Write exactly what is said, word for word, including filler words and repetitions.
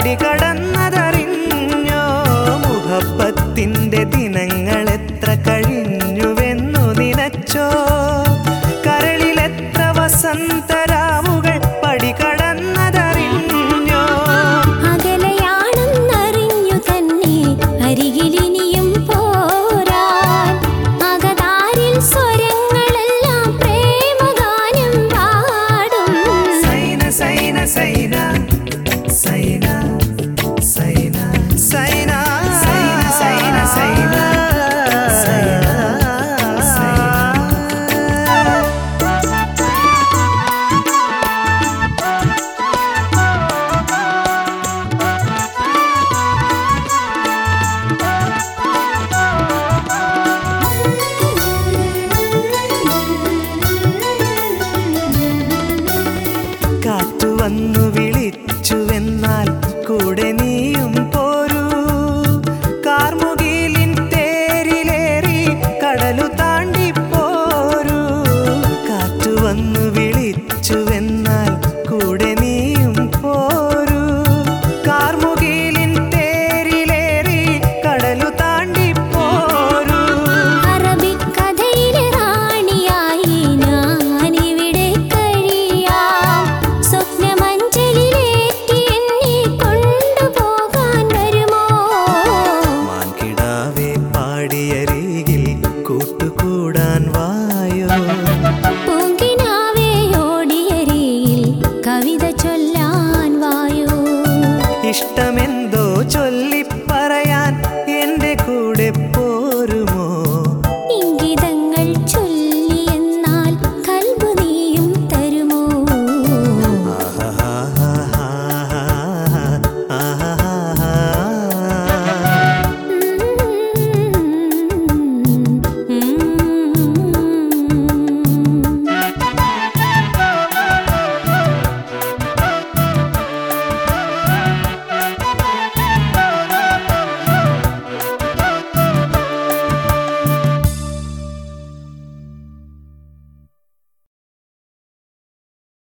പടികടന്നതറിഞ്ഞോ? മുഹബത്തിന്റെ ദിനങ്ങൾ എത്ര കഴിഞ്ഞുവെന്നു നിനച്ചോ? കരളിലെത്ര വസന്തരാവുകൾ പടികടന്നതറിഞ്ഞോ? അകലയാണെന്നറിഞ്ഞു തന്നെ അരികിലിനിയും പോരാൻ അകതാരിൽ സ്വരങ്ങളെല്ലാം പ്രേമഗാനം പാടും. സൈന സൈന സൈന സൈന സൈന സൈന സൈന സൈന സൈന കാറ്റു വന്നു വിളിച്ചുവെന്നാൽ കൂടെ നീയും പോരൂ. കാർമുകിലിൻ തേരിലേറി കടലു താണ്ടിപ്പോരൂ. കാറ്റു വന്നു വിളിച്ചുവെന്നാൽ കൂടെ നീയും പോരൂ. കാർമുകിലിൻ തേരിലേറി കടലു താണ്ടിപ്പോരൂ. അറബിക്കഥയിലെ റാണിയായി ഞാനിവിടെ കഴിയാം. സ്വപ്നമഞ്ചലിലേറ്റി എന്നെ കൊണ്ടുപോകാൻ വരുമോ? മാൻകിടാവേ പാടിയരികിൽ കൂട്ടുകൂടാൻ വായോ? പൂങ്കിനാവേ ഓടിയരികിൽ കവിത ചൊല്ലാൻ വായോ? ഇഷ്ടമെന്ന്